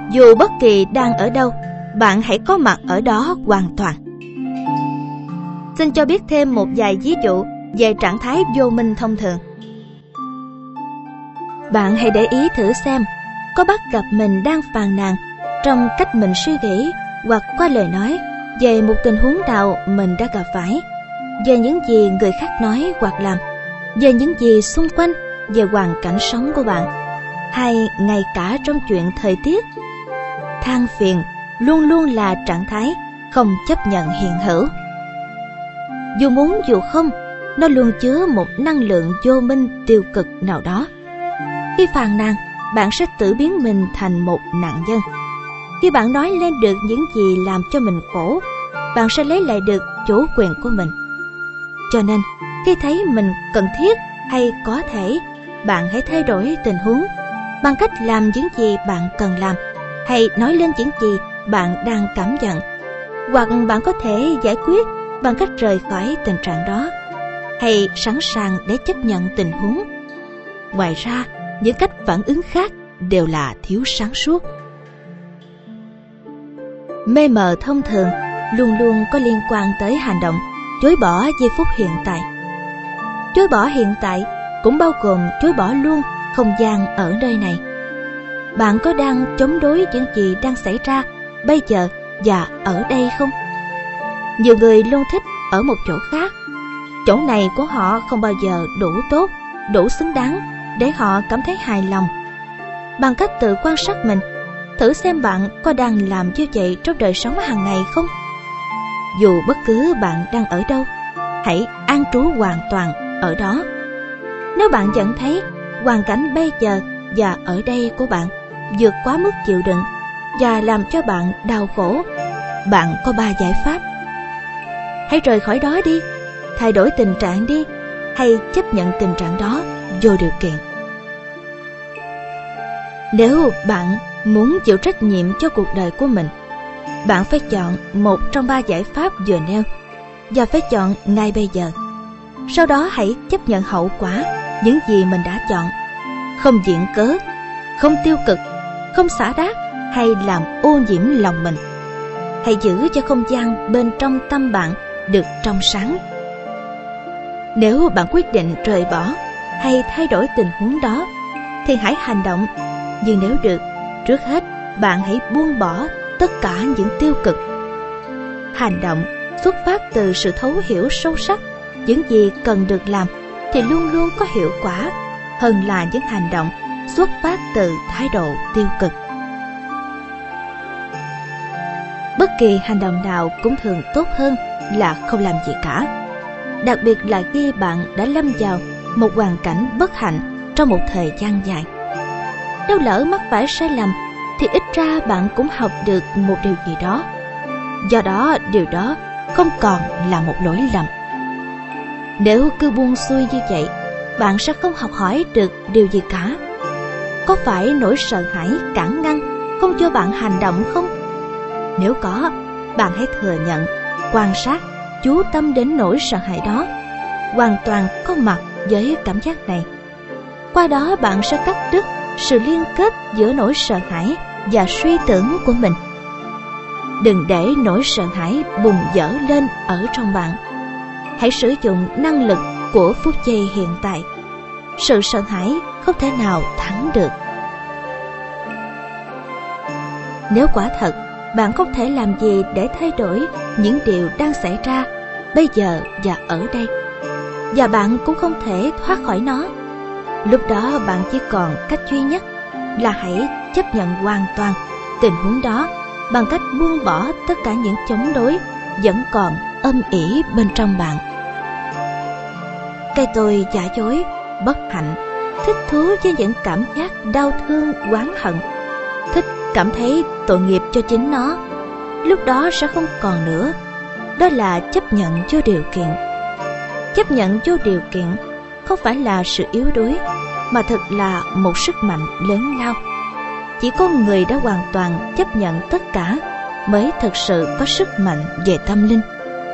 Dù bất kỳ đang ở đâu, bạn hãy có mặt ở đó hoàn toàn. Xin cho biết thêm một vài ví dụ về trạng thái vô minh thông thường. Bạn hãy để ý thử xem, có bắt gặp mình đang phàn nàn trong cách mình suy nghĩ hoặc qua lời nói về một tình huống nào mình đã gặp phải, về những gì người khác nói hoặc làm, về những gì xung quanh, về hoàn cảnh sống của bạn, hay ngay cả trong chuyện thời tiết. Than phiền luôn luôn là trạng thái không chấp nhận hiện hữu. Dù muốn dù không, nó luôn chứa một năng lượng vô minh tiêu cực nào đó. Khi phàn nàn, bạn sẽ tự biến mình thành một nạn nhân. Khi bạn nói lên được những gì làm cho mình khổ, bạn sẽ lấy lại được chủ quyền của mình. Cho nên, khi thấy mình cần thiết hay có thể, bạn hãy thay đổi tình huống bằng cách làm những gì bạn cần làm, hay nói lên những gì bạn đang cảm nhận. Hoặc bạn có thể giải quyết bằng cách rời khỏi tình trạng đó, hay sẵn sàng để chấp nhận tình huống. Ngoài ra, những cách phản ứng khác đều là thiếu sáng suốt. Mê mờ thông thường luôn luôn có liên quan tới hành động chối bỏ giây phút hiện tại. Chối bỏ hiện tại cũng bao gồm chối bỏ luôn không gian ở nơi này. Bạn có đang chống đối những gì đang xảy ra bây giờ và ở đây không? Nhiều người luôn thích ở một chỗ khác. Chỗ này của họ không bao giờ đủ tốt, đủ xứng đáng để họ cảm thấy hài lòng. Bằng cách tự quan sát mình, thử xem bạn có đang làm như vậy trong đời sống hàng ngày không? Dù bất cứ bạn đang ở đâu, hãy an trú hoàn toàn ở đó. Nếu bạn nhận thấy hoàn cảnh bây giờ và ở đây của bạn vượt quá mức chịu đựng và làm cho bạn đau khổ, bạn có 3 giải pháp. Hãy rời khỏi đó đi, thay đổi tình trạng đi, hay chấp nhận tình trạng đó vô điều kiện. Nếu bạn muốn chịu trách nhiệm cho cuộc đời của mình, bạn phải chọn một trong 3 giải pháp vừa nêu, và phải chọn ngay bây giờ. Sau đó hãy chấp nhận hậu quả những gì mình đã chọn. Không viện cớ, không tiêu cực, không xả rác hay làm ô nhiễm lòng mình. Hãy giữ cho không gian bên trong tâm bạn được trong sáng. Nếu bạn quyết định rời bỏ hay thay đổi tình huống đó, thì hãy hành động. Nhưng nếu được, trước hết bạn hãy buông bỏ tất cả những tiêu cực. Hành động xuất phát từ sự thấu hiểu sâu sắc những gì cần được làm thì luôn luôn có hiệu quả hơn là những hành động xuất phát từ thái độ tiêu cực. Bất kỳ hành động nào cũng thường tốt hơn là không làm gì cả, đặc biệt là khi bạn đã lâm vào một hoàn cảnh bất hạnh trong một thời gian dài. Nếu lỡ mắc phải sai lầm thì ít ra bạn cũng học được một điều gì đó. Do đó, điều đó không còn là một lỗi lầm. Nếu cứ buông xuôi như vậy, bạn sẽ không học hỏi được điều gì cả. Có phải nỗi sợ hãi cản ngăn không cho bạn hành động không? Nếu có, bạn hãy thừa nhận, quan sát, chú tâm đến nỗi sợ hãi đó, hoàn toàn có mặt với cảm giác này. Qua đó bạn sẽ cắt đứt sự liên kết giữa nỗi sợ hãi và suy tưởng của mình. Đừng để nỗi sợ hãi bùng dở lên ở trong bạn. Hãy sử dụng năng lực của phút giây hiện tại. Sự sợ hãi không thể nào thắng được. Nếu quả thật bạn không thể làm gì để thay đổi những điều đang xảy ra bây giờ và ở đây, và bạn cũng không thể thoát khỏi nó, lúc đó bạn chỉ còn cách duy nhất là hãy chấp nhận hoàn toàn tình huống đó bằng cách buông bỏ tất cả những chống đối vẫn còn âm ỉ bên trong bạn. Cái tôi giả dối, bất hạnh, thích thú với những cảm giác đau thương, oán hận, thích cảm thấy tội nghiệp cho chính nó, lúc đó sẽ không còn nữa. Đó là chấp nhận vô điều kiện. Chấp nhận vô điều kiện không phải là sự yếu đuối, mà thực là một sức mạnh lớn lao. Chỉ có người đã hoàn toàn chấp nhận tất cả mới thực sự có sức mạnh về tâm linh.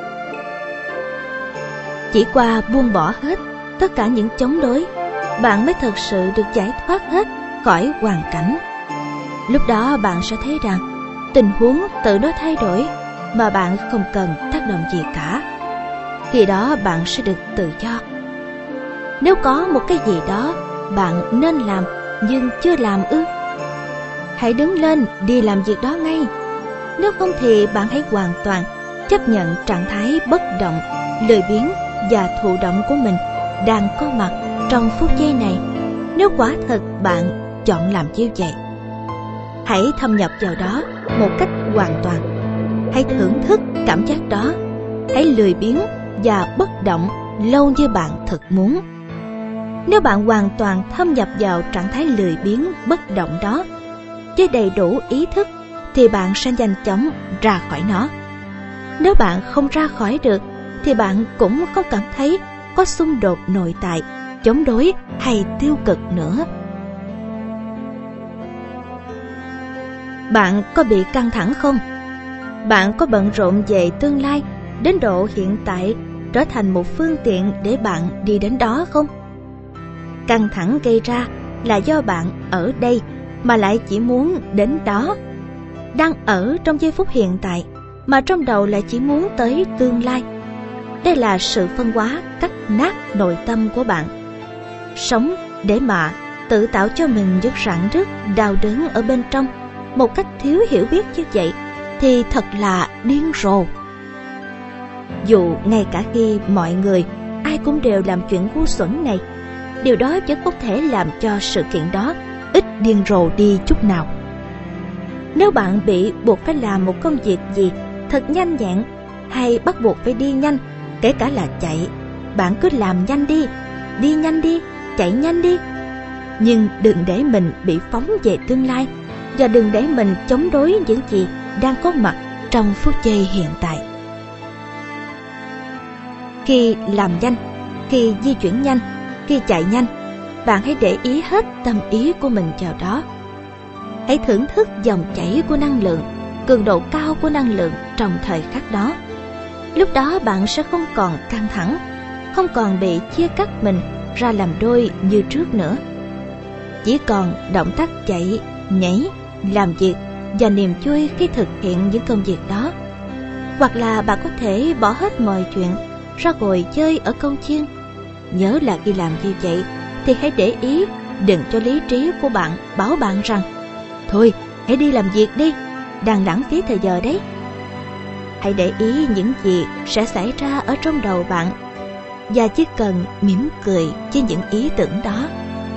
Chỉ qua buông bỏ hết tất cả những chống đối, bạn mới thực sự được giải thoát hết khỏi hoàn cảnh. Lúc đó bạn sẽ thấy rằng tình huống tự nó thay đổi mà bạn không cần tác động gì cả. Khi đó bạn sẽ được tự do. Nếu có một cái gì đó bạn nên làm nhưng chưa làm ư, hãy đứng lên đi làm việc đó ngay. Nếu không thì bạn hãy hoàn toàn chấp nhận trạng thái bất động, lười biếng và thụ động của mình đang có mặt trong phút giây này. Nếu quả thật bạn chọn làm như vậy, hãy thâm nhập vào đó một cách hoàn toàn. Hãy thưởng thức cảm giác đó. Hãy lười biếng và bất động lâu như bạn thực muốn. Nếu bạn hoàn toàn thâm nhập vào trạng thái lười biếng bất động đó với đầy đủ ý thức thì bạn sẽ nhanh chóng ra khỏi nó. Nếu bạn không ra khỏi được thì bạn cũng không cảm thấy có xung đột nội tại, chống đối hay tiêu cực nữa. Bạn có bị căng thẳng không? Bạn có bận rộn về tương lai đến độ hiện tại trở thành một phương tiện để bạn đi đến đó không? Căng thẳng gây ra là do bạn ở đây mà lại chỉ muốn đến đó, đang ở trong giây phút hiện tại mà trong đầu lại chỉ muốn tới tương lai. Đây là sự phân hóa cắt nát nội tâm của bạn. Sống để mà tự tạo cho mình những rạn nứt đau đớn ở bên trong một cách thiếu hiểu biết như vậy thì thật là điên rồ. Dù ngay cả khi mọi người ai cũng đều làm chuyện ngu xuẩn này, điều đó vẫn không thể làm cho sự kiện đó ít điên rồ đi chút nào. Nếu bạn bị buộc phải làm một công việc gì thật nhanh nhẹn hay bắt buộc phải đi nhanh, kể cả là chạy, bạn cứ làm nhanh đi, chạy nhanh đi. Nhưng đừng để mình bị phóng về tương lai và đừng để mình chống đối những gì đang có mặt trong phút giây hiện tại. Khi làm nhanh, khi di chuyển nhanh, khi chạy nhanh, bạn hãy để ý hết tâm ý của mình vào đó. Hãy thưởng thức dòng chảy của năng lượng, cường độ cao của năng lượng trong thời khắc đó. Lúc đó bạn sẽ không còn căng thẳng, không còn bị chia cắt mình ra làm đôi như trước nữa. Chỉ còn động tác chạy, nhảy, làm việc và niềm vui khi thực hiện những công việc đó. Hoặc là bạn có thể bỏ hết mọi chuyện ra ngồi chơi ở công viên. Nhớ là khi làm như vậy thì hãy để ý đừng cho lý trí của bạn bảo bạn rằng thôi hãy đi làm việc đi, đang lãng phí thời giờ đấy. Hãy để ý những gì sẽ xảy ra ở trong đầu bạn và chỉ cần mỉm cười với những ý tưởng đó.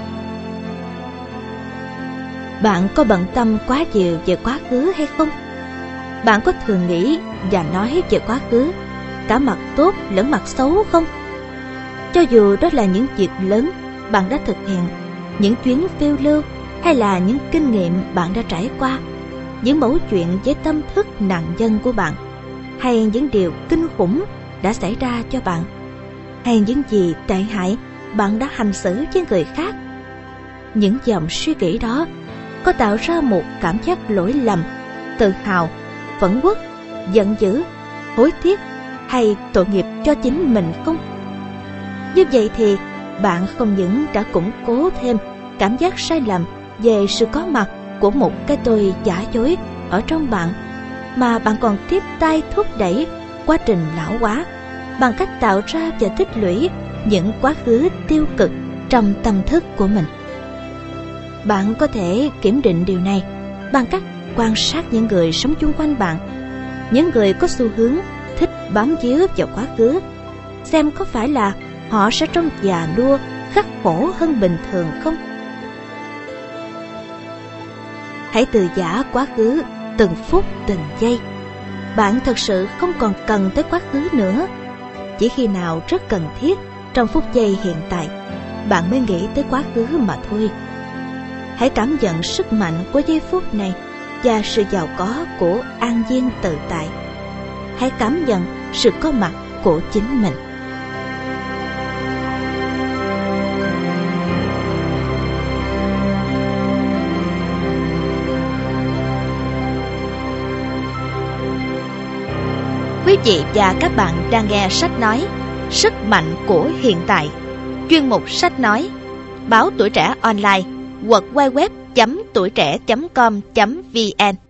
Bạn có bận tâm quá nhiều về quá khứ hay không? Bạn có thường nghĩ và nói về quá khứ, cả mặt tốt lẫn mặt xấu không? Cho dù đó là những việc lớn bạn đã thực hiện, những chuyến phiêu lưu hay là những kinh nghiệm bạn đã trải qua, những mẩu chuyện với tâm thức nạn nhân của bạn, hay những điều kinh khủng đã xảy ra cho bạn, hay những gì tệ hại bạn đã hành xử với người khác. Những dòng suy nghĩ đó có tạo ra một cảm giác lỗi lầm, tự hào, phẫn uất, giận dữ, hối tiếc hay tội nghiệp cho chính mình không? Như vậy thì bạn không những đã củng cố thêm cảm giác sai lầm về sự có mặt của một cái tôi giả dối ở trong bạn, mà bạn còn tiếp tay thúc đẩy quá trình lão hóa bằng cách tạo ra và tích lũy những quá khứ tiêu cực trong tâm thức của mình. Bạn có thể kiểm định điều này bằng cách quan sát những người sống chung quanh bạn, những người có xu hướng thích bám víu vào quá khứ, xem có phải là họ sẽ trông già nua, khắc khổ hơn bình thường không. Hãy từ giã quá khứ từng phút từng giây. Bạn thật sự không còn cần tới quá khứ nữa. Chỉ khi nào rất cần thiết trong phút giây hiện tại, bạn mới nghĩ tới quá khứ mà thôi. Hãy cảm nhận sức mạnh của giây phút này và sự giàu có của an nhiên tự tại. Hãy cảm nhận sự có mặt của chính mình. Quý vị và các bạn đang nghe sách nói Sức mạnh của hiện tại, chuyên mục sách nói, báo Tuổi Trẻ Online, hoặc www.tuitre.com.vn.